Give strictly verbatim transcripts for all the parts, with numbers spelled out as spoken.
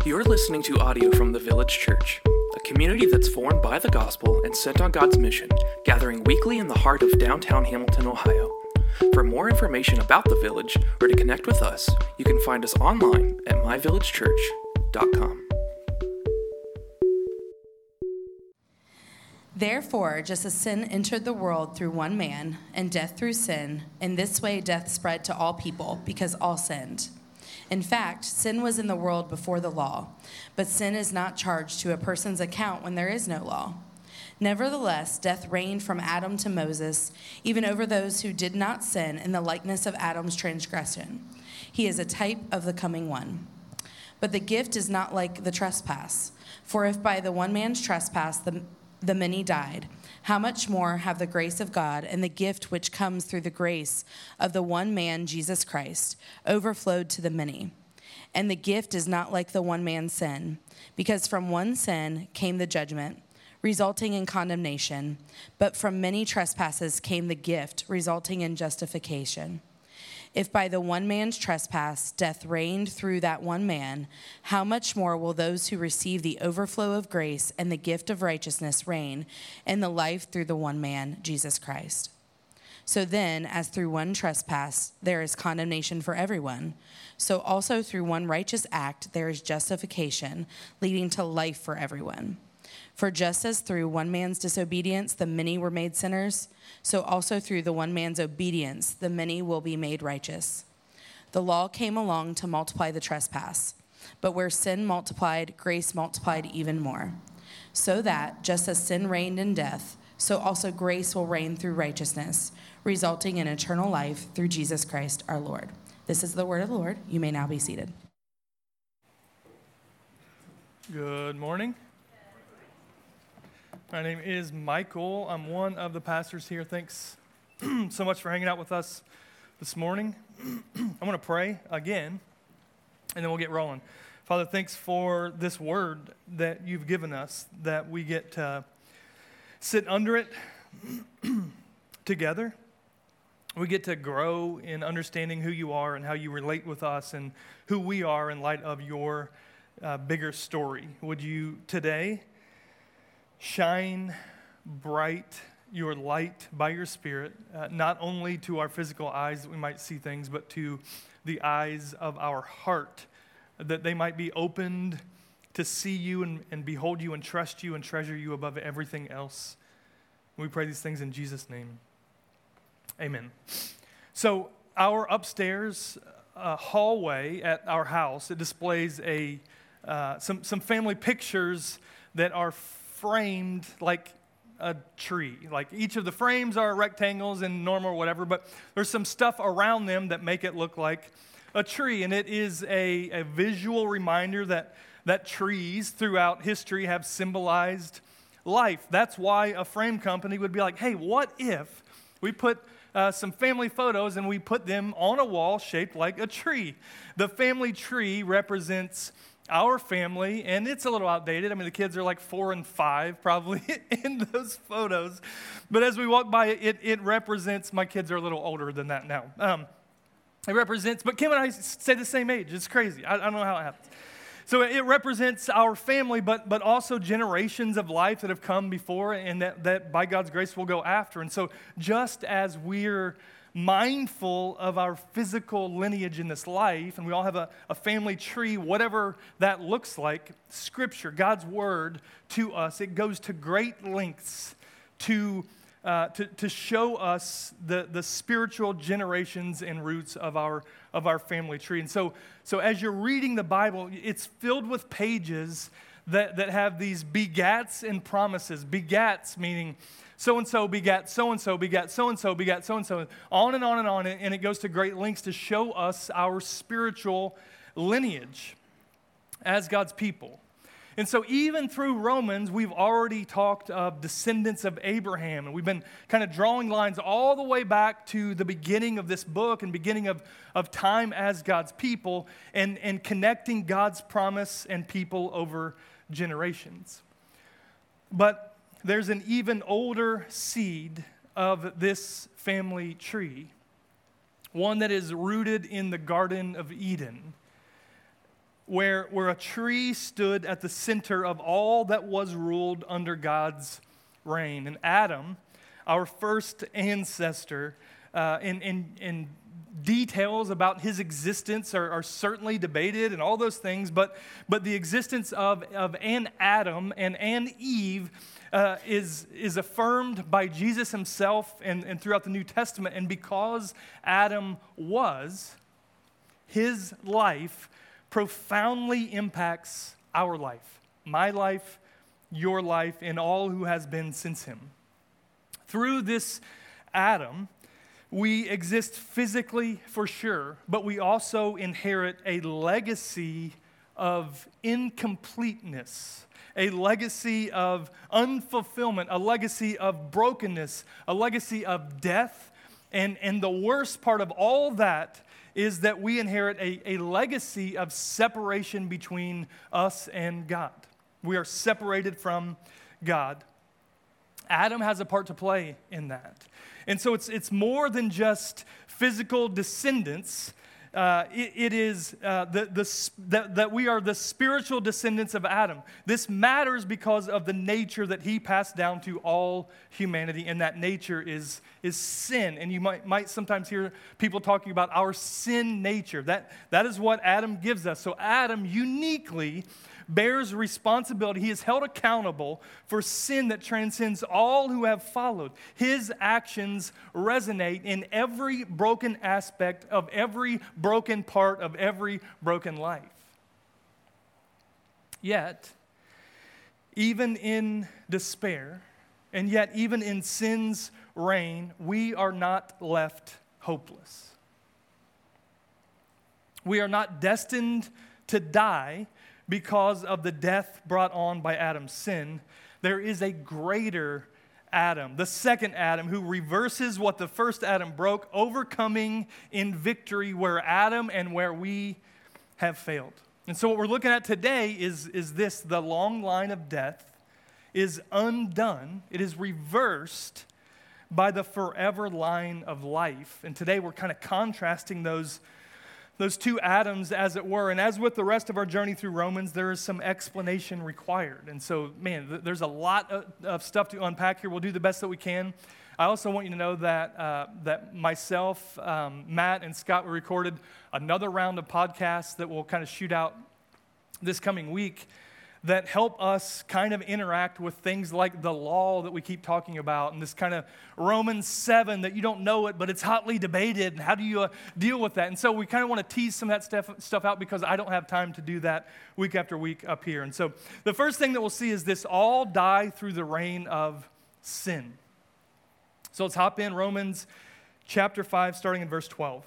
You're listening to audio from the Village Church, a community that's formed by the gospel and sent on God's mission, gathering weekly in the heart of downtown Hamilton, Ohio. For more information about the Village or to connect with us, you can find us online at my village church dot com. Therefore, just as sin entered the world through one man, and death through sin, in this way death spread to all people, because all sinned. In fact, sin was in the world before the law, but sin is not charged to a person's account when there is no law. Nevertheless, death reigned from Adam to Moses, even over those who did not sin in the likeness of Adam's transgression. He is a type of the coming one. But the gift is not like the trespass. For if by the one man's trespass the, the many died, how much more have the grace of God and the gift which comes through the grace of the one man, Jesus Christ, overflowed to the many? And the gift is not like the one man's sin, because from one sin came the judgment, resulting in condemnation, but from many trespasses came the gift, resulting in justification. If by the one man's trespass death reigned through that one man, how much more will those who receive the overflow of grace and the gift of righteousness reign in the life through the one man, Jesus Christ? So then, as through one trespass there is condemnation for everyone, so also through one righteous act there is justification, leading to life for everyone. For just as through one man's disobedience the many were made sinners, so also through the one man's obedience the many will be made righteous. The law came along to multiply the trespass, but where sin multiplied, grace multiplied even more. So that, just as sin reigned in death, so also grace will reign through righteousness, resulting in eternal life through Jesus Christ our Lord. This is the word of the Lord. You may now be seated. Good morning. My name is Michael. I'm one of the pastors here. Thanks so much for hanging out with us this morning. I'm going to pray again, and then we'll get rolling. Father, thanks for this word that you've given us, that we get to sit under it together. We get to grow in understanding who you are and how you relate with us and who we are in light of your uh, bigger story. Would you today shine bright your light by your Spirit, uh, not only to our physical eyes that we might see things, but to the eyes of our heart, that they might be opened to see you and, and behold you and trust you and treasure you above everything else. We pray these things in Jesus' name. Amen. So our upstairs uh, hallway at our house, it displays a uh, some some family pictures that are framed like a tree. Like each of the frames are rectangles and normal or whatever, but there's some stuff around them that make it look like a tree. And it is a, a visual reminder that, that trees throughout history have symbolized life. That's why a frame company would be like, hey, what if we put uh, some family photos and we put them on a wall shaped like a tree? The family tree represents our family, and it's a little outdated. I mean, the kids are like four and five probably in those photos. But as we walk by, it it represents, my kids are a little older than that now. Um, it represents, but Kim and I stay the same age. It's crazy. I, I don't know how it happens. So it represents our family, but but also generations of life that have come before and that, that by God's grace we'll go after. And so just as we're mindful of our physical lineage in this life, and we all have a, a family tree, whatever that looks like, Scripture, God's Word to us, it goes to great lengths to uh, to, to show us the, the spiritual generations and roots of our of our family tree. And so, so as you're reading the Bible, it's filled with pages that, that have these begats and promises. Begats meaning so-and-so begat so-and-so, begat so-and-so, begat so-and-so, on and on and on, and it goes to great lengths to show us our spiritual lineage as God's people. And so even through Romans, we've already talked of descendants of Abraham, and we've been kind of drawing lines all the way back to the beginning of this book and beginning of, of time as God's people, and, and connecting God's promise and people over generations. But there's an even older seed of this family tree, one that is rooted in the Garden of Eden. where, where a tree stood at the center of all that was ruled under God's reign. And Adam, our first ancestor, uh, in, in, in details about his existence are, are certainly debated and all those things, but, but the existence of, of an Adam and an Eve uh, is, is affirmed by Jesus himself and, and throughout the New Testament. And because Adam was, his life profoundly impacts our life, my life, your life, and all who has been since him. Through this Adam, we exist physically for sure, but we also inherit a legacy of incompleteness, a legacy of unfulfillment, a legacy of brokenness, a legacy of death. And, and the worst part of all that is that we inherit a, a legacy of separation between us and God. We are separated from God. Adam has a part to play in that. And so it's it's more than just physical descendants. Uh, it, it is uh, the, the, that, that we are the spiritual descendants of Adam. This matters because of the nature that he passed down to all humanity, and that nature is, is sin. And you might, might sometimes hear people talking about our sin nature. That, that is what Adam gives us. So Adam uniquely bears responsibility. He is held accountable for sin that transcends all who have followed. His actions resonate in every broken aspect of every broken part of every broken life. Yet, even in despair, and yet even in sin's reign, we are not left hopeless. We are not destined to die because of the death brought on by Adam's sin. There is a greater Adam, the second Adam, who reverses what the first Adam broke, overcoming in victory where Adam and where we have failed. And so what we're looking at today is, is this: the long line of death is undone. It is reversed by the forever line of life. And today we're kind of contrasting those Those two Adams, as it were. And as with the rest of our journey through Romans, there is some explanation required. And so, man, th- there's a lot of, of stuff to unpack here. We'll do the best that we can. I also want you to know that uh, that myself, um, Matt, and Scott, we recorded another round of podcasts that will kind of shoot out this coming week that help us kind of interact with things like the law that we keep talking about, and this kind of Romans seven that you don't know it, but it's hotly debated, and how do you uh, deal with that? And so we kind of want to tease some of that stuff, stuff out because I don't have time to do that week after week up here. And so the first thing that we'll see is this: all die through the reign of sin. So let's hop in, Romans chapter five, starting in verse twelve.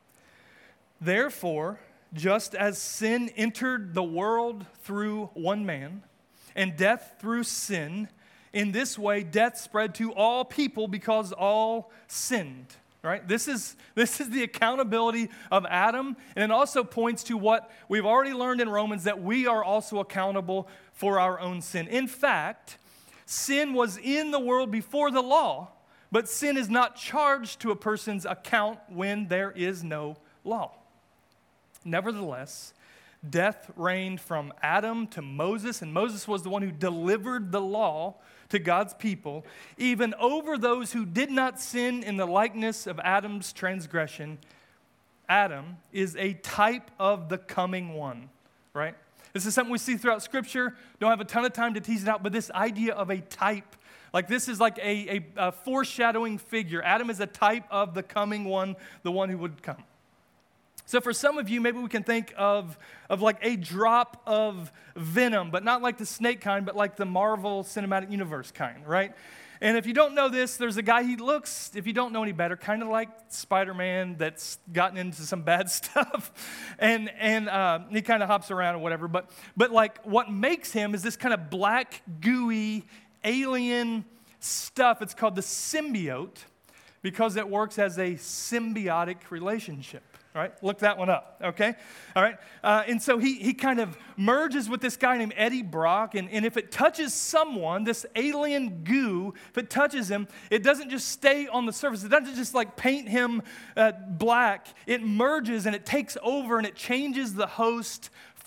Therefore, just as sin entered the world through one man, and death through sin, in this way death spread to all people because all sinned. Right? This is, this is the accountability of Adam, and it also points to what we've already learned in Romans, that we are also accountable for our own sin. In fact, sin was in the world before the law, but sin is not charged to a person's account when there is no law. Nevertheless, death reigned from Adam to Moses, and Moses was the one who delivered the law to God's people, even over those who did not sin in the likeness of Adam's transgression. Adam is a type of the coming one, right? This is something we see throughout Scripture. Don't have a ton of time to tease it out, but this idea of a type, like this is like a, a, a foreshadowing figure. Adam is a type of the coming one, the one who would come. So for some of you, maybe we can think of, of like a drop of venom, but not like the snake kind, but like the Marvel Cinematic Universe kind, right? And if you don't know this, there's a guy, he looks, if you don't know any better, kind of like Spider-Man that's gotten into some bad stuff. and and uh, he kind of hops around or whatever. But, but like what makes him is this kind of black, gooey, alien stuff. It's called the symbiote because it works as a symbiotic relationship. All right, look that one up, okay? All right, uh, and so he he kind of merges with this guy named Eddie Brock, and, and if it touches someone, this alien goo, if it touches him, it doesn't just stay on the surface. It doesn't just like paint him uh, black. It merges and it takes over and it changes the host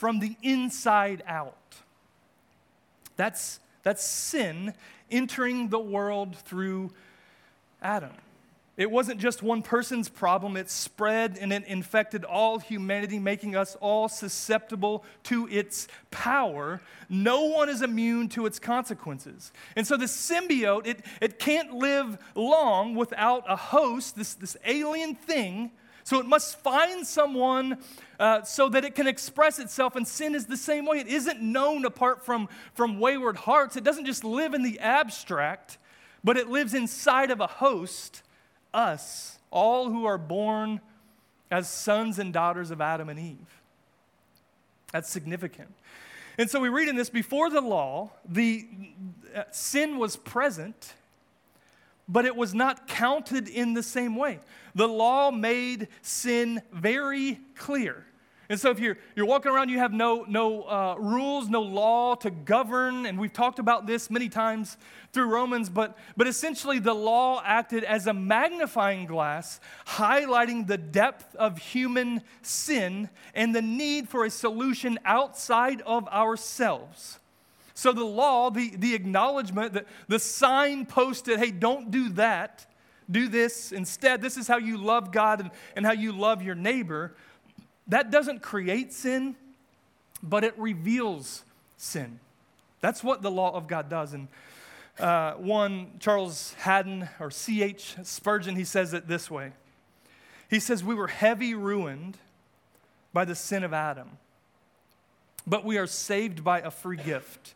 from the inside out. That's, that's sin entering the world through Adam. It wasn't just one person's problem. It spread and it infected all humanity, making us all susceptible to its power. No one is immune to its consequences. And so the symbiote, it, it can't live long without a host, this, this alien thing. So it must find someone uh, so that it can express itself. And sin is the same way. It isn't known apart from, from wayward hearts. It doesn't just live in the abstract, but it lives inside of a host, us, all who are born as sons and daughters of Adam and Eve. That's significant. And so we read in this, before the law, the uh, sin was present, but it was not counted in the same way. The law made sin very clear. And so if you're, you're walking around, you have no, no uh, rules, no law to govern, and we've talked about this many times through Romans, but, but essentially the law acted as a magnifying glass, highlighting the depth of human sin and the need for a solution outside of ourselves. So the law, the, the acknowledgement, the, the sign posted, hey, don't do that, do this instead. This is how you love God and, and how you love your neighbor. That doesn't create sin, but it reveals sin. That's what the law of God does. And uh, one, Charles Haddon, or C H Spurgeon, he says it this way. He says, we were heavy ruined by the sin of Adam, but we are saved by a free gift.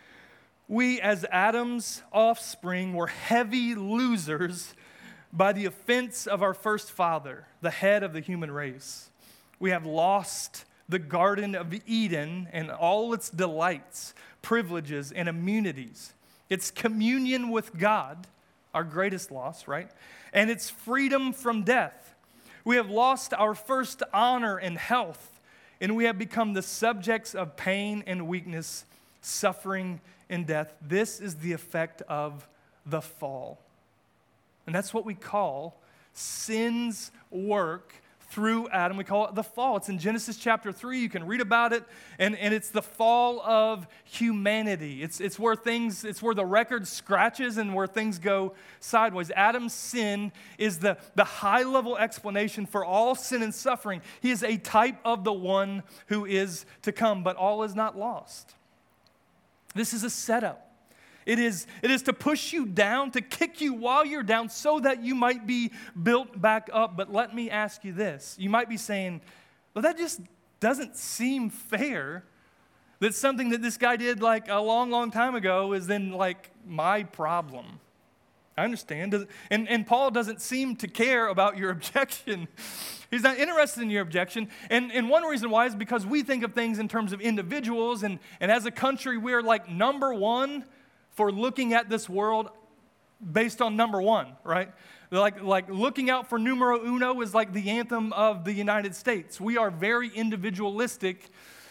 We, as Adam's offspring, were heavy losers by the offense of our first father, the head of the human race. We have lost the Garden of Eden and all its delights, privileges, and immunities. It's communion with God, our greatest loss, right? And it's freedom from death. We have lost our first honor and health, and we have become the subjects of pain and weakness, suffering and death. This is the effect of the fall. And that's what we call sin's work through Adam. We call it the fall. It's in Genesis chapter three. You can read about it, and, and it's the fall of humanity. It's, it's where things, it's where the record scratches and where things go sideways. Adam's sin is the, the high-level explanation for all sin and suffering. He is a type of the one who is to come, but all is not lost. This is a setup. It is, it is to push you down, to kick you while you're down so that you might be built back up. But let me ask you this. You might be saying, well, that just doesn't seem fair that something that this guy did like a long, long time ago is then like my problem. I understand. And, and Paul doesn't seem to care about your objection. He's not interested in your objection. And, and one reason why is because we think of things in terms of individuals. And, and as a country, we're like number one for looking at this world based on number one, right? Like, like looking out for numero uno is like the anthem of the United States. We are very individualistic.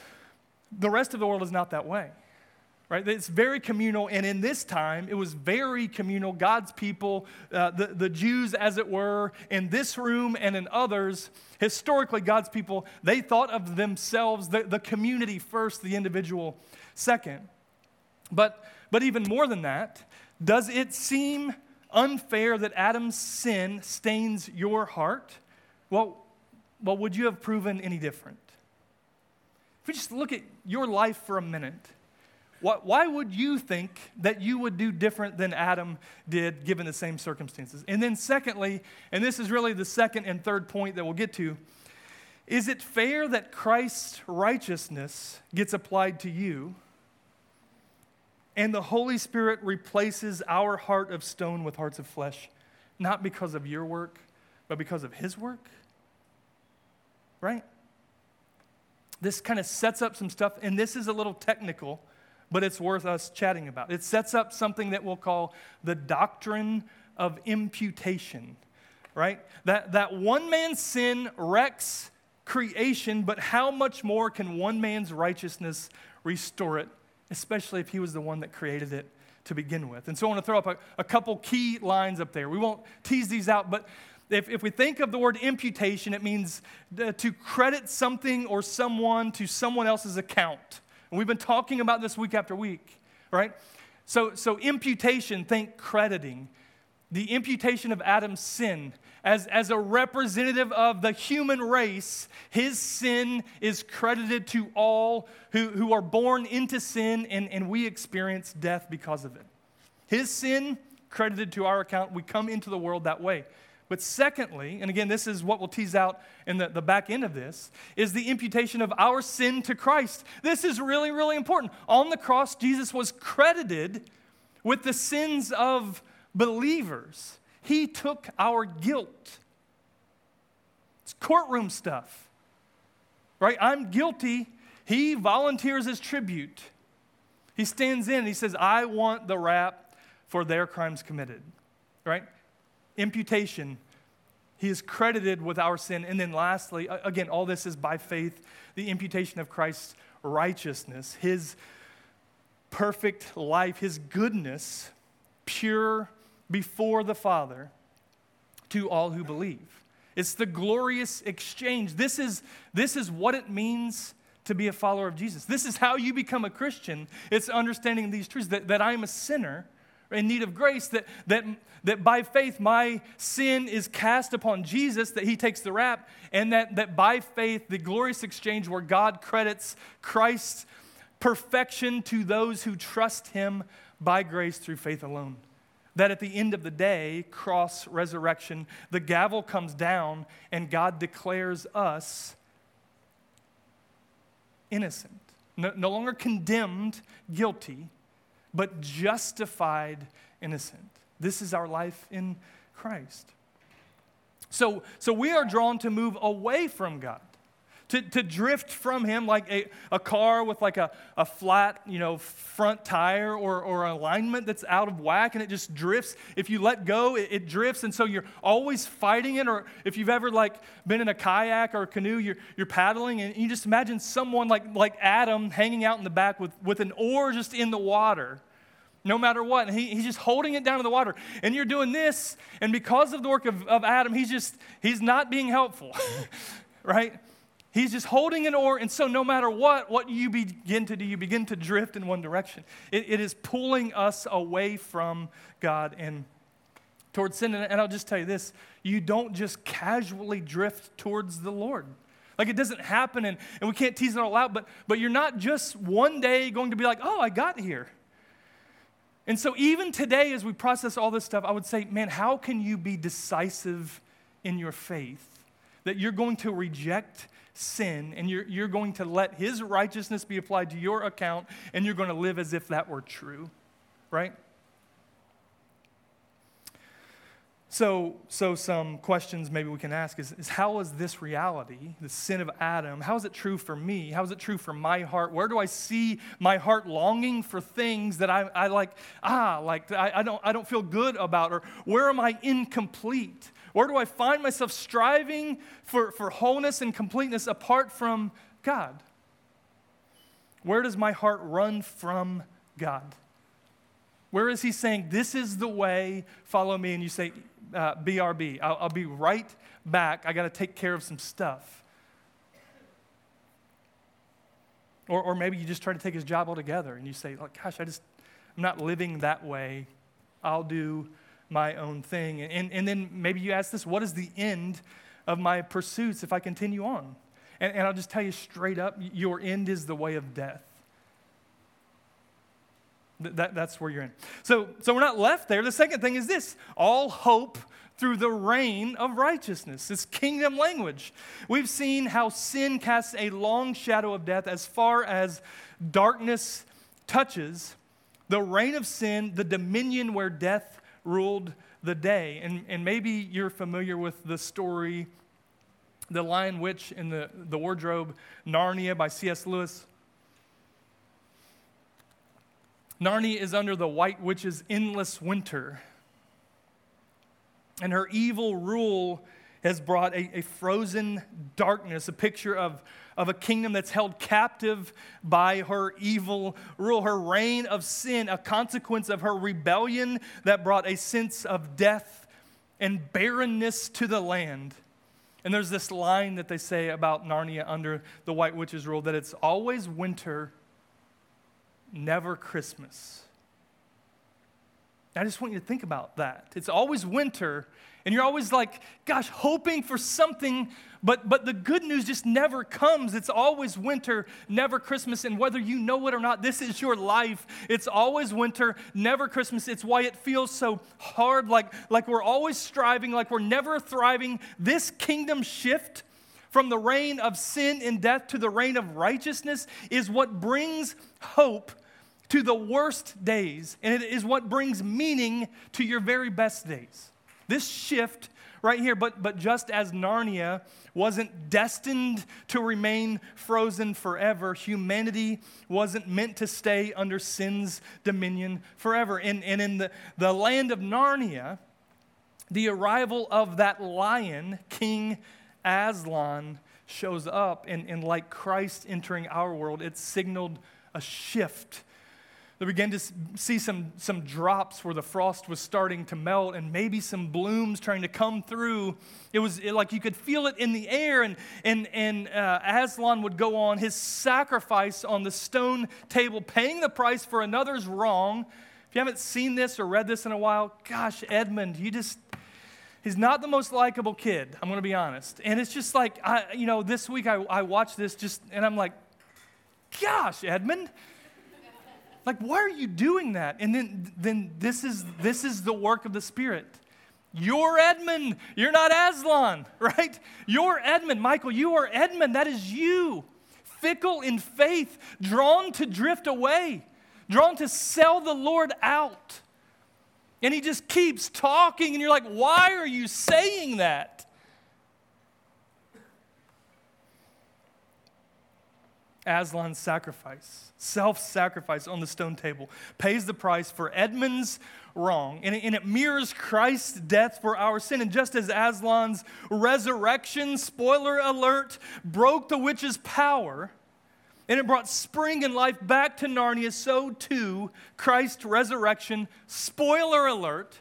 The rest of the world is not that way, right? It's very communal, and in this time, it was very communal. God's people, uh, the, the Jews, as it were, in this room and in others, historically, God's people, they thought of themselves, the, the community first, the individual second. But But even more than that, does it seem unfair that Adam's sin stains your heart? Well, well, would you have proven any different? If we just look at your life for a minute, why, why would you think that you would do different than Adam did given the same circumstances? And then secondly, and this is really the second and third point that we'll get to, is it fair that Christ's righteousness gets applied to you and the Holy Spirit replaces our heart of stone with hearts of flesh, not because of your work, but because of His work? Right? This kind of sets up some stuff, and this is a little technical, but it's worth us chatting about. It sets up something that we'll call the doctrine of imputation, right? That, that one man's sin wrecks creation, but how much more can one man's righteousness restore it? Especially if he was the one that created it to begin with. And so I want to throw up a, a couple key lines up there. We won't tease these out, but If, if we think of the word imputation, it means to credit something or someone to someone else's account. And we've been talking about this week after week, right? So, so imputation, think crediting. The imputation of Adam's sin. As, as a representative of the human race, his sin is credited to all who, who are born into sin, and, and we experience death because of it. His sin credited to our account. We come into the world that way. But secondly, and again, this is what we'll tease out in the, the back end of this, is the imputation of our sin to Christ. This is really, really important. On the cross, Jesus was credited with the sins of believers. He took our guilt. It's courtroom stuff, right? I'm guilty. He volunteers as tribute. He stands in and he says, I want the rap for their crimes committed, right? Imputation. He is credited with our sin. And then lastly, again, all this is by faith, the imputation of Christ's righteousness, his perfect life, his goodness, pure before the Father to all who believe. It's the glorious exchange. This is, this is what it means to be a follower of Jesus. This is how you become a Christian. It's understanding these truths, that, that I am a sinner in need of grace, that, that, that by faith my sin is cast upon Jesus, that he takes the rap, and that, that by faith the glorious exchange where God credits Christ's perfection to those who trust him by grace through faith alone. That at the end of the day, cross, resurrection, the gavel comes down and God declares us innocent. No, no longer condemned, guilty, but justified innocent. This is our life in Christ. So, so we are drawn to move away from God. To, to drift from him like a, a car with like a, a flat, you know, front tire or, or alignment that's out of whack and it just drifts. If you let go, it, it drifts, and so you're always fighting it. Or if you've ever like been in a kayak or a canoe, you're, you're paddling, and you just imagine someone like, like Adam hanging out in the back with, with an oar just in the water. No matter what, and he, he's just holding it down to the water. And you're doing this, and because of the work of, of Adam, he's just, he's not being helpful, right? He's just holding an oar, and so no matter what, what you begin to do, you begin to drift in one direction. It, it is pulling us away from God and towards sin. And I'll just tell you this, you don't just casually drift towards the Lord. Like it doesn't happen, and, and we can't tease it all out, but, but you're not just one day going to be like, oh, I got here. And so even today, as we process all this stuff, I would say, man, how can you be decisive in your faith? That you're going to reject sin, and you're, you're going to let his righteousness be applied to your account, and you're going to live as if that were true, right? So, so some questions maybe we can ask is, is how is this reality, the sin of Adam, how is it true for me? How is it true for my heart? Where do I see my heart longing for things that I, I like, ah, like I, I don't I don't feel good about? Or where am I incomplete? Where do I find myself striving for, for wholeness and completeness apart from God? Where does my heart run from God? Where is he saying, this is the way, follow me, and you say, uh, B R B, I'll, I'll be right back. I got to take care of some stuff. Or, or maybe you just try to take his job altogether, and you say, like, gosh, I just, I'm not living that way. I'll do my own thing. And, and then maybe you ask this, what is the end of my pursuits if I continue on? And, and I'll just tell you straight up, your end is the way of death. That, that's where you're in. So, so we're not left there. The second thing is this, all hope through the reign of righteousness. It's kingdom language. We've seen how sin casts a long shadow of death as far as darkness touches. The reign of sin, the dominion where death ruled the day. And, and maybe you're familiar with the story, The Lion, Witch, and the, the Wardrobe, Narnia by C S Lewis. Narnia is under the White Witch's endless winter. And her evil rule has brought a, a frozen darkness, a picture of, of a kingdom that's held captive by her evil rule, her reign of sin, a consequence of her rebellion that brought a sense of death and barrenness to the land. And there's this line that they say about Narnia under the White Witch's rule, that it's always winter, never Christmas. I just want you to think about that. It's always winter, and you're always like, gosh, hoping for something, but, but the good news just never comes. It's always winter, never Christmas, and whether you know it or not, this is your life. It's always winter, never Christmas. It's why it feels so hard, like, like we're always striving, like we're never thriving. This kingdom shift from the reign of sin and death to the reign of righteousness is what brings hope to the worst days, and it is what brings meaning to your very best days. This shift right here, but, but just as Narnia wasn't destined to remain frozen forever, humanity wasn't meant to stay under sin's dominion forever. And, and in the, the land of Narnia, the arrival of that lion, King Aslan, shows up, and, and like Christ entering our world, it signaled a shift. They began to see some, some drops where the frost was starting to melt, and maybe some blooms trying to come through. It was like you could feel it in the air, and, and, and uh, Aslan would go on his sacrifice on the stone table, paying the price for another's wrong. If you haven't seen this or read this in a while, gosh, Edmund, you just, he's not the most likable kid, I'm going to be honest. And it's just like, I, you know, this week I, I watched this just, and I'm like, gosh, Edmund, like, why are you doing that? And then, then this is this is the work of the Spirit. You're Edmund. You're not Aslan, right? You're Edmund. Michael, you are Edmund. That is you. Fickle in faith, drawn to drift away, drawn to sell the Lord out. And he just keeps talking, and you're like, why are you saying that? Aslan's sacrifice, self-sacrifice on the stone table, pays the price for Edmund's wrong, and it, and it mirrors Christ's death for our sin. And just as Aslan's resurrection, spoiler alert, broke the witch's power, and it brought spring and life back to Narnia, so too Christ's resurrection, spoiler alert,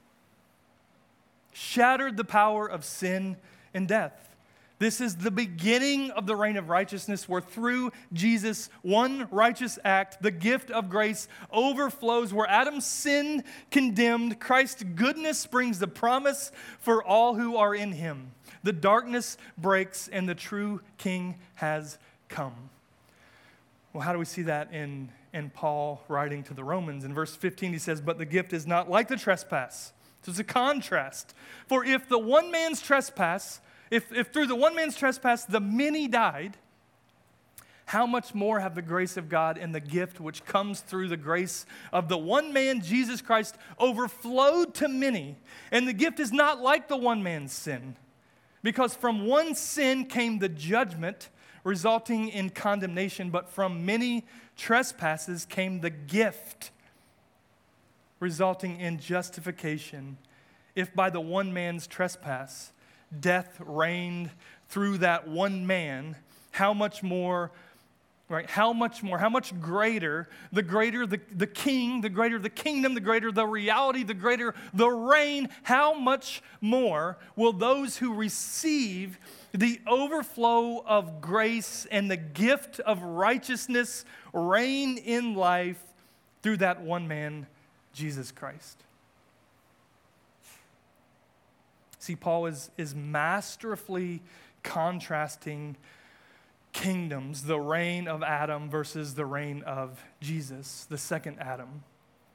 shattered the power of sin and death. This is the beginning of the reign of righteousness, where through Jesus' one righteous act, the gift of grace overflows. Where Adam's sin condemned, Christ's goodness brings the promise for all who are in him. The darkness breaks, and the true King has come. Well, how do we see that in, in Paul writing to the Romans? In verse fifteen, he says, "But the gift is not like the trespass." So it's a contrast. "For if the one man's trespass, If, if through the one man's trespass the many died, how much more have the grace of God and the gift which comes through the grace of the one man, Jesus Christ, overflowed to many? And the gift is not like the one man's sin, because from one sin came the judgment, resulting in condemnation, but from many trespasses came the gift, resulting in justification. If by the one man's trespass death reigned through that one man, how much more, right? How much more, how much greater, the greater the, the king, the greater the kingdom, the greater the reality, the greater the reign, how much more will those who receive the overflow of grace and the gift of righteousness reign in life through that one man, Jesus Christ? See, Paul is, is masterfully contrasting kingdoms, the reign of Adam versus the reign of Jesus, the second Adam.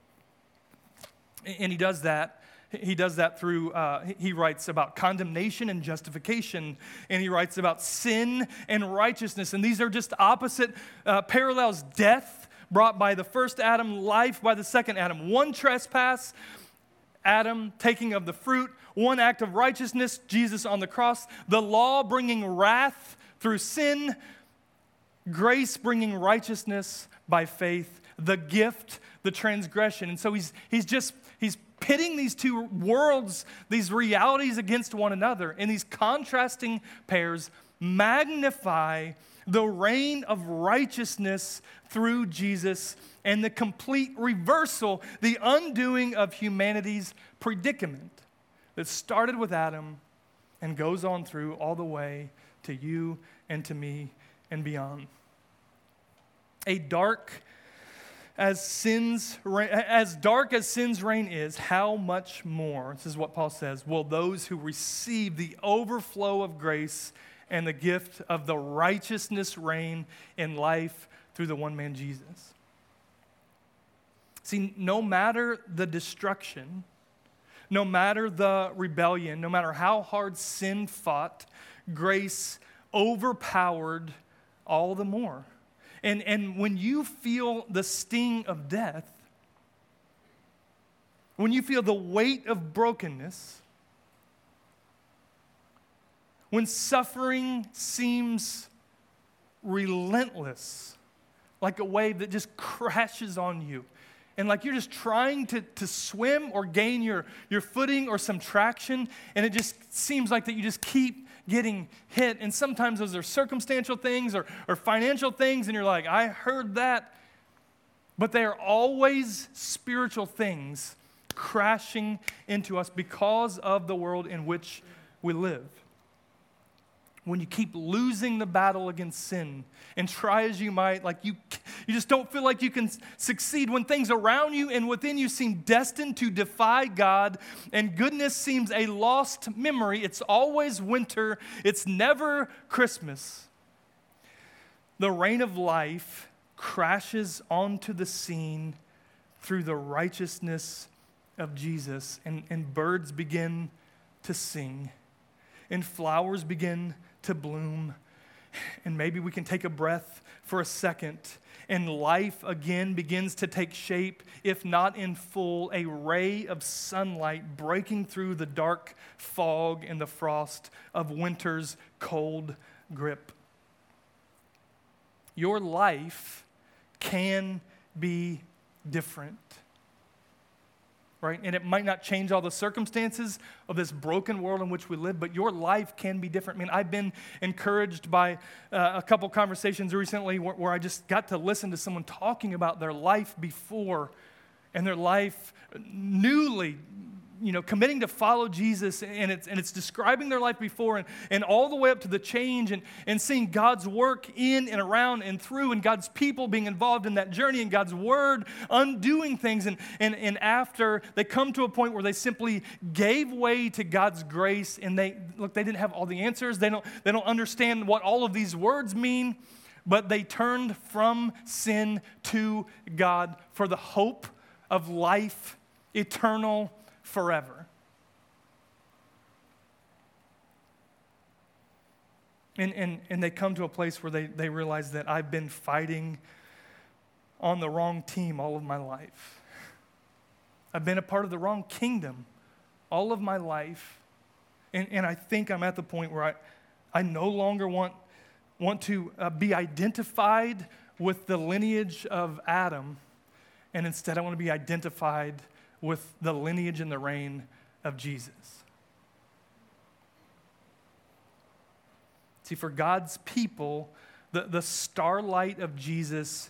And he does that. He does that through, uh, he writes about condemnation and justification, and he writes about sin and righteousness. And these are just opposite uh, parallels. Death brought by the first Adam, life by the second Adam. One trespass, Adam taking of the fruit. One act of righteousness, Jesus on the cross. The law bringing wrath through sin. Grace bringing righteousness by faith. The gift, the transgression. And so he's he's just, he's pitting these two worlds, these realities against one another. And these contrasting pairs magnify the reign of righteousness through Jesus and the complete reversal, the undoing of humanity's predicament. that started with Adam and goes on through all the way to you and to me and beyond. A dark as sin's as dark as sin's reign is, how much more, this is what Paul says, will those who receive the overflow of grace and the gift of the righteousness reign in life through the one man Jesus. See, no matter the destruction, no matter the rebellion, no matter how hard sin fought, grace overpowered all the more. And, and when you feel the sting of death, when you feel the weight of brokenness, when suffering seems relentless, like a wave that just crashes on you, and like you're just trying to, to swim or gain your, your footing or some traction, and it just seems like that you just keep getting hit. And sometimes those are circumstantial things or, or financial things, and you're like, I heard that. But they are always spiritual things crashing into us because of the world in which we live. When you keep losing the battle against sin and try as you might, like you, you just don't feel like you can succeed, when things around you and within you seem destined to defy God and goodness seems a lost memory, it's always winter, it's never Christmas. The reign of life crashes onto the scene through the righteousness of Jesus, and, and birds begin to sing, and flowers begin to bloom, and maybe we can take a breath for a second, and life again begins to take shape, if not in full, a ray of sunlight breaking through the dark fog and the frost of winter's cold grip. Your life can be different. Right? And it might not change all the circumstances of this broken world in which we live, but your life can be different. I mean, I've been encouraged by uh, a couple conversations recently where, where I just got to listen to someone talking about their life before and their life newly, you know, committing to follow Jesus, and it's and it's describing their life before and, and all the way up to the change and, and seeing God's work in and around and through, and God's people being involved in that journey, and God's word undoing things. And, and, and after they come to a point where they simply gave way to God's grace, and they, look, they didn't have all the answers. They don't, they don't understand what all of these words mean, but they turned from sin to God for the hope of life eternal forever. And, and, and they come to a place where they, they realize that I've been fighting on the wrong team all of my life. I've been a part of the wrong kingdom all of my life. And, and I think I'm at the point where I, I no longer want, want to uh, be identified with the lineage of Adam, and instead I want to be identified with the lineage and the reign of Jesus. See, for God's people, the, the starlight of Jesus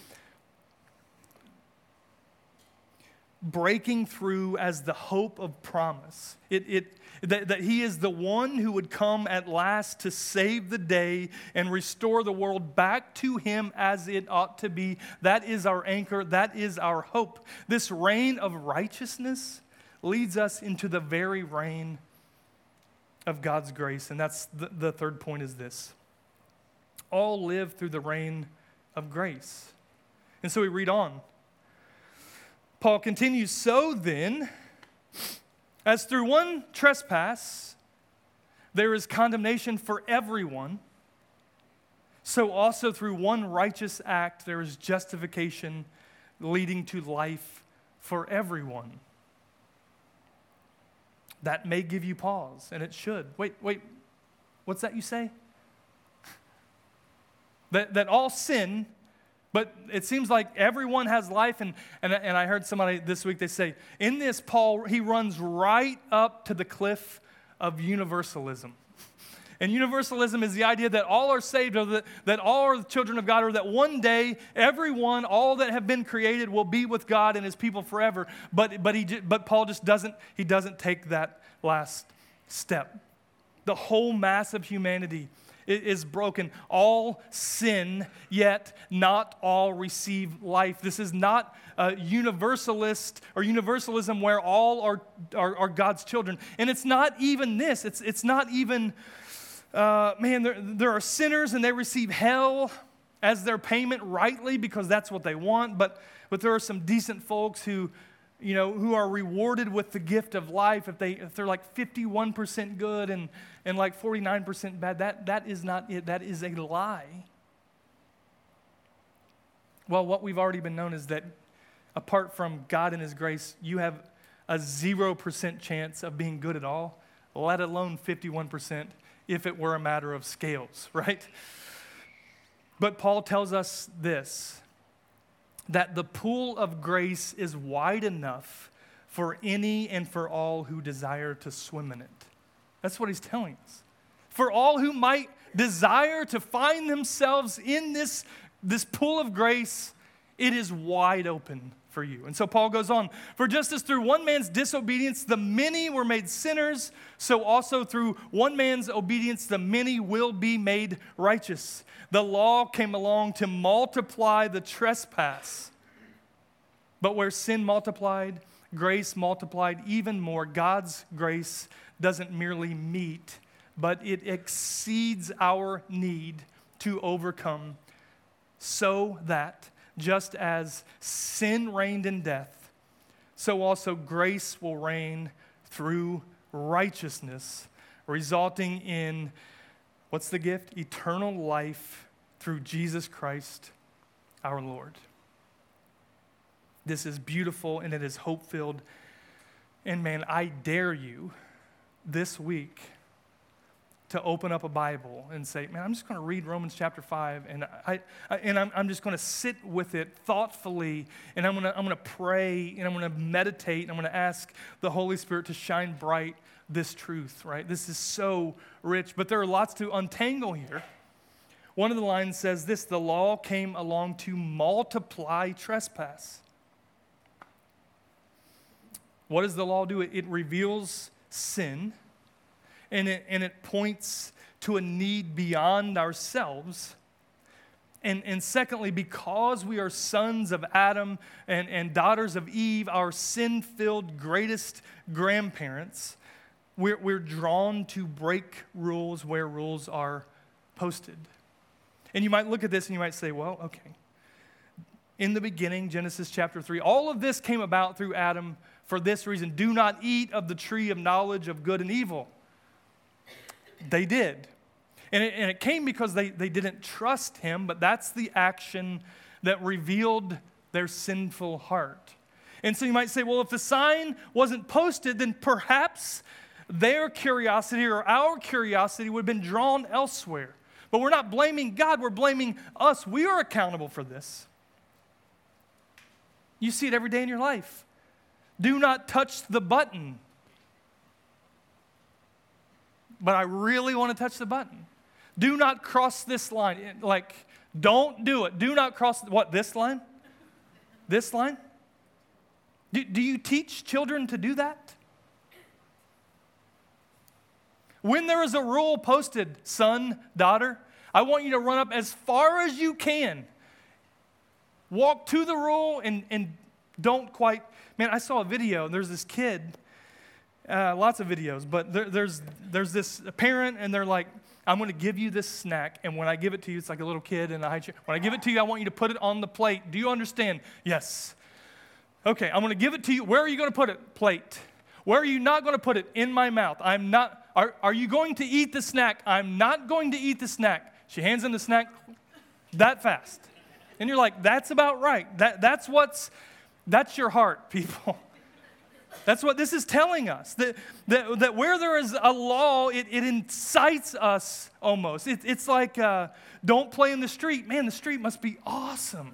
breaking through as the hope of promise. It, it, that, that he is the one who would come at last to save the day and restore the world back to him as it ought to be. That is our anchor. That is our hope. This reign of righteousness leads us into the very reign of God's grace. And that's the, the third point is this. All live through the reign of grace. And so we read on. Paul continues, so then, as through one trespass there is condemnation for everyone, so also through one righteous act there is justification leading to life for everyone. That may give you pause, and it should. Wait, wait, what's that you say? That, that all sin, but it seems like everyone has life, and, and, and I heard somebody this week, they say, in this, Paul, he runs right up to the cliff of universalism. And universalism is the idea that all are saved, or that, that all are the children of God, or that one day everyone, all that have been created, will be with God and his people forever. But but he but Paul just doesn't he doesn't take that last step. The whole mass of humanity is broken. All sin, yet not all receive life. This is not a universalist or universalism where all are, are, are God's children. And it's not even this. It's, it's not even, uh, man, there, there are sinners and they receive hell as their payment rightly because that's what they want. But, but there are some decent folks who, you know, who are rewarded with the gift of life if, they, if they're like fifty-one percent good and, and like forty-nine percent bad. That, that is not it. That is a lie. Well, what we've already been known is that apart from God and his grace, you have a zero percent chance of being good at all, let alone fifty-one percent if it were a matter of scales, right? But Paul tells us this, that the pool of grace is wide enough for any and for all who desire to swim in it. That's what he's telling us. For all who might desire to find themselves in this, this pool of grace, it is wide open for you. And so Paul goes on, for just as through one man's disobedience the many were made sinners, so also through one man's obedience the many will be made righteous. The law came along to multiply the trespass. But where sin multiplied, grace multiplied even more. God's grace doesn't merely meet, but it exceeds our need to overcome, so that just as sin reigned in death, so also grace will reign through righteousness, resulting in, what's the gift? Eternal life through Jesus Christ our Lord. This is beautiful and it is hope-filled. And man, I dare you this week to open up a Bible and say, man, I'm just going to read Romans chapter five, and I, I and I'm, I'm just going to sit with it thoughtfully, and I'm going to I'm going to pray, and I'm going to meditate, and I'm going to ask the Holy Spirit to shine bright this truth, right? This is so rich, but there are lots to untangle here. One of the lines says this, the law came along to multiply trespass. What does the law do? It, it reveals sin, and it, and it points to a need beyond ourselves. And, and secondly, because we are sons of Adam and, and daughters of Eve, our sin-filled greatest grandparents, we're, we're drawn to break rules where rules are posted. And you might look at this and you might say, well, okay. In the beginning, Genesis chapter three, all of this came about through Adam for this reason. Do not eat of the tree of knowledge of good and evil. They did. And it, and it came because they, they didn't trust him, but that's the action that revealed their sinful heart. And so you might say, well, if the sign wasn't posted, then perhaps their curiosity or our curiosity would have been drawn elsewhere. But we're not blaming God, we're blaming us. We are accountable for this. You see it every day in your life. Do not touch the button. But I really want to touch the button. Do not cross this line. Like, don't do it. Do not cross, what, this line? This line? Do, do you teach children to do that? When there is a rule posted, son, daughter, I want you to run up as far as you can. Walk to the rule and, and don't quite. Man, I saw a video. There's this kid, uh, lots of videos, but there, there's there's this parent, and they're like, I'm going to give you this snack, and when I give it to you, it's like a little kid in a high chair. When I give it to you, I want you to put it on the plate. Do you understand? Yes. Okay, I'm going to give it to you. Where are you going to put it? Plate. Where are you not going to put it? In my mouth. I'm not. Are, are you going to eat the snack? I'm not going to eat the snack. She hands him the snack that fast. And you're like, that's about right. That, that's what's, that's your heart, people. That's what this is telling us. That, that, that where there is a law, it, it incites us almost. It, it's like, uh, don't play in the street. Man, the street must be awesome.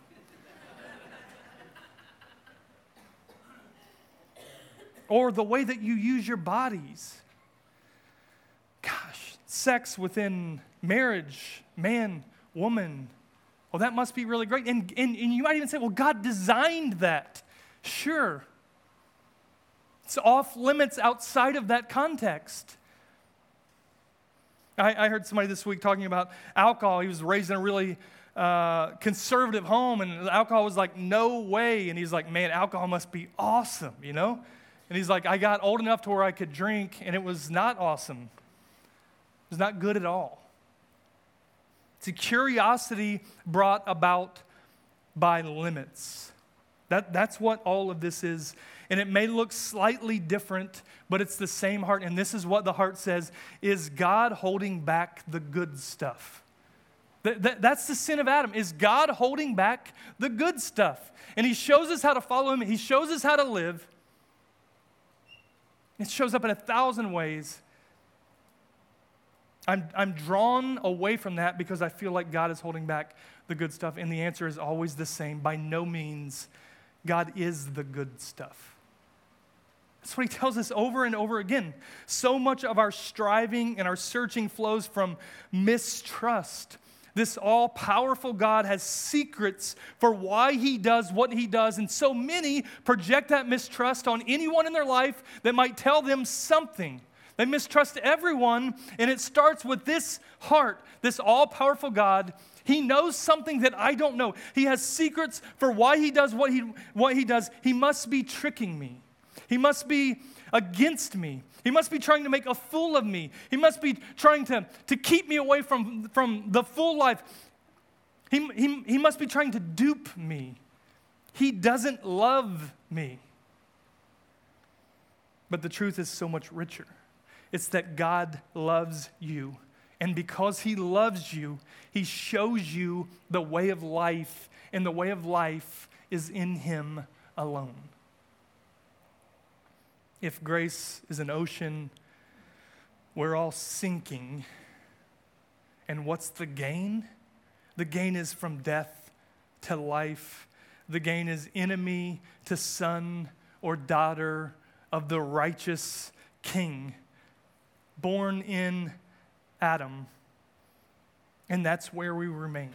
Or the way that you use your bodies. Gosh, sex within marriage, man, woman. Well, that must be really great. And, and, and you might even say, well, God designed that. Sure. It's off limits outside of that context. I, I heard somebody this week talking about alcohol. He was raised in a really uh, conservative home, and alcohol was like, no way. And he's like, man, alcohol must be awesome, you know? And he's like, I got old enough to where I could drink, and it was not awesome. It was not good at all. It's a curiosity brought about by limits. That, that's what all of this is. And it may look slightly different, but it's the same heart. And this is what the heart says, is God holding back the good stuff? That, that, that's the sin of Adam, is God holding back the good stuff. And he shows us how to follow him. He shows us how to live. It shows up in a thousand ways. I'm, I'm drawn away from that because I feel like God is holding back the good stuff. And the answer is always the same. By no means, God is the good stuff. That's what he tells us over and over again. So much of our striving and our searching flows from mistrust. This all-powerful God has secrets for why he does what he does, and so many project that mistrust on anyone in their life that might tell them something. They mistrust everyone, and it starts with this heart, this all-powerful God. He knows something that I don't know. He has secrets for why he does what he, what he does. He must be tricking me. He must be against me. He must be trying to make a fool of me. He must be trying to, to keep me away from, from the full life. He, he, he must be trying to dupe me. He doesn't love me. But the truth is so much richer. It's that God loves you. And because he loves you, he shows you the way of life. And the way of life is in him alone. If grace is an ocean, we're all sinking. And what's the gain? The gain is from death to life. The gain is enemy to son or daughter of the righteous King, born in Adam. And that's where we remain.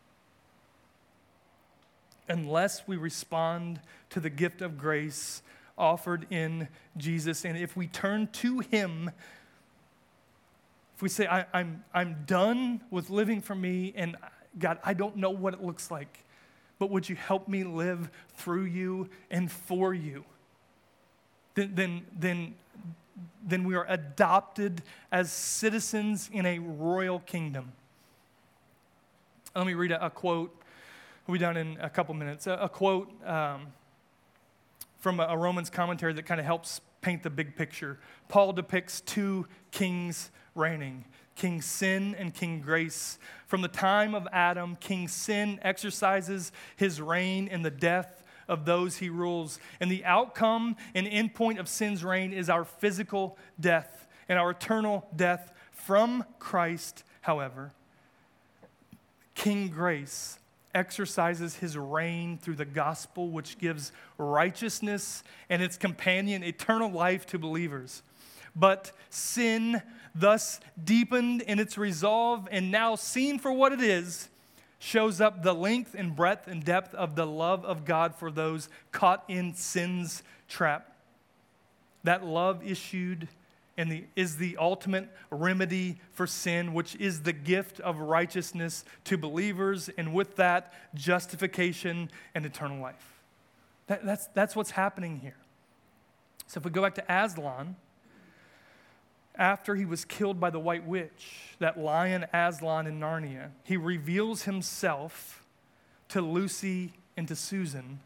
Unless we respond to the gift of grace offered in Jesus. And if we turn to him, if we say, I, I'm, I'm done with living for me, and God, I don't know what it looks like, but would you help me live through you and for you? Then, then, then, then we are adopted as citizens in a royal kingdom. Let me read a, a quote. We'll be done in a couple minutes. A, a quote um, from a, a Romans commentary that kind of helps paint the big picture. Paul depicts two kings reigning, King Sin and King Grace. From the time of Adam, King Sin exercises his reign in the death of those he rules. And the outcome and endpoint of sin's reign is our physical death and our eternal death. From Christ, however, King Grace exercises his reign through the gospel, which gives righteousness and its companion eternal life to believers. But sin, thus deepened in its resolve and now seen for what it is, shows up the length and breadth and depth of the love of God for those caught in sin's trap. That love issued and the, is the ultimate remedy for sin, which is the gift of righteousness to believers, and with that, justification and eternal life. That, that's, that's what's happening here. So if we go back to Aslan, after he was killed by the White Witch, that lion Aslan in Narnia, he reveals himself to Lucy and to Susan.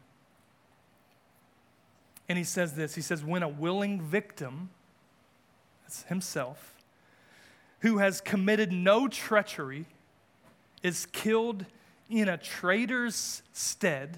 And he says this, he says, when a willing victim, that's himself, who has committed no treachery, is killed in a traitor's stead,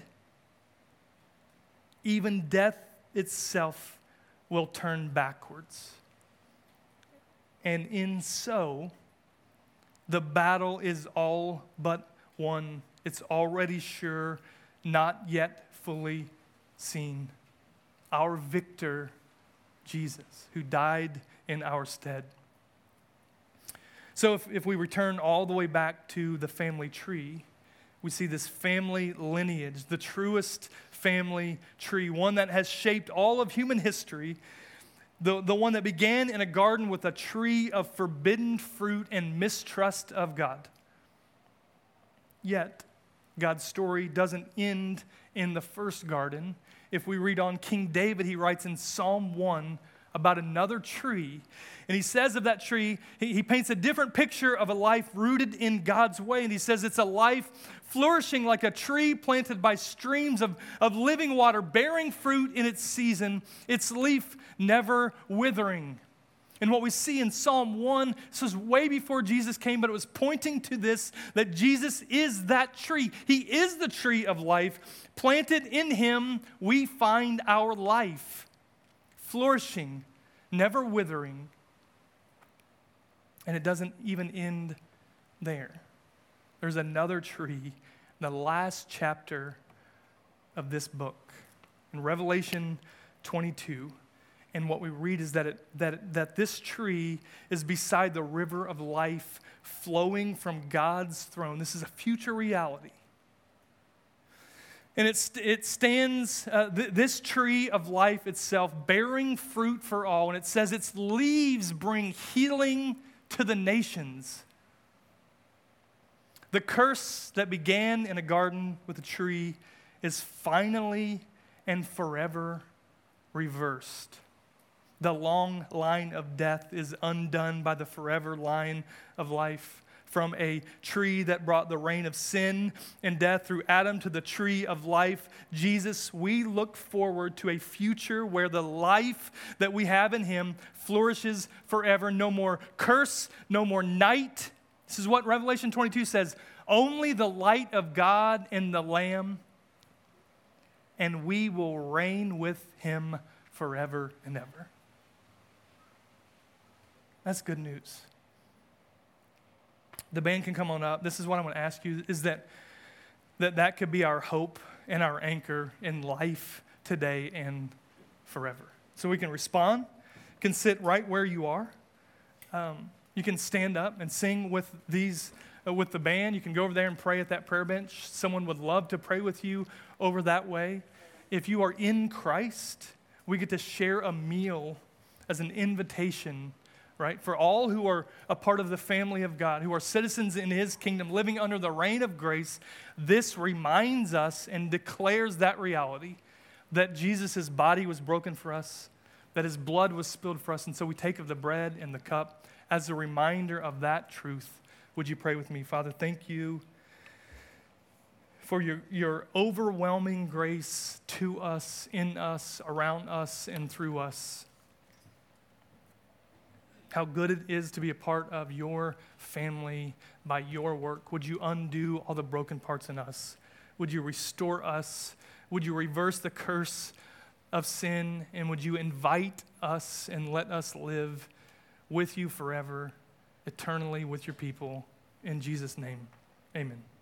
even death itself will turn backwards. And in so, the battle is all but won. It's already sure, not yet fully seen. Our victor, Jesus, who died in our stead. So if, if we return all the way back to the family tree, we see this family lineage, the truest family tree, one that has shaped all of human history, the, the one that began in a garden with a tree of forbidden fruit and mistrust of God. Yet, God's story doesn't end in the first garden. If we read on, King David, he writes in Psalm one about another tree. And he says of that tree, he, he paints a different picture of a life rooted in God's way. And he says it's a life flourishing like a tree planted by streams of, of living water, bearing fruit in its season, its leaf never withering. And what we see in Psalm one, this was way before Jesus came, but it was pointing to this, that Jesus is that tree. He is the tree of life. Planted in him, we find our life, flourishing, never withering. And it doesn't even end there. There's another tree, the last chapter of this book. In Revelation twenty-two, and what we read is that, it, that, that this tree is beside the river of life flowing from God's throne. This is a future reality. And it, it stands, uh, th- this tree of life itself, bearing fruit for all. And it says its leaves bring healing to the nations. The curse that began in a garden with a tree is finally and forever reversed. The long line of death is undone by the forever line of life. From a tree that brought the reign of sin and death through Adam to the tree of life, Jesus, we look forward to a future where the life that we have in him flourishes forever. No more curse, no more night. This is what Revelation twenty-two says. Only the light of God and the Lamb, and we will reign with him forever and ever. That's good news. The band can come on up. This is what I'm going to ask you, is that that, that could be our hope and our anchor in life today and forever. So we can respond, can sit right where you are. Um, you can stand up and sing with these, uh, with the band. You can go over there and pray at that prayer bench. Someone would love to pray with you over that way. If you are in Christ, we get to share a meal as an invitation, right? For all who are a part of the family of God, who are citizens in his kingdom, living under the reign of grace, this reminds us and declares that reality, that Jesus' body was broken for us, that his blood was spilled for us. And so we take of the bread and the cup as a reminder of that truth. Would you pray with me? Father, thank you for your, your overwhelming grace to us, in us, around us, and through us. How good it is to be a part of your family by your work. Would you undo all the broken parts in us? Would you restore us? Would you reverse the curse of sin? And would you invite us and let us live with you forever, eternally with your people? In Jesus' name, amen.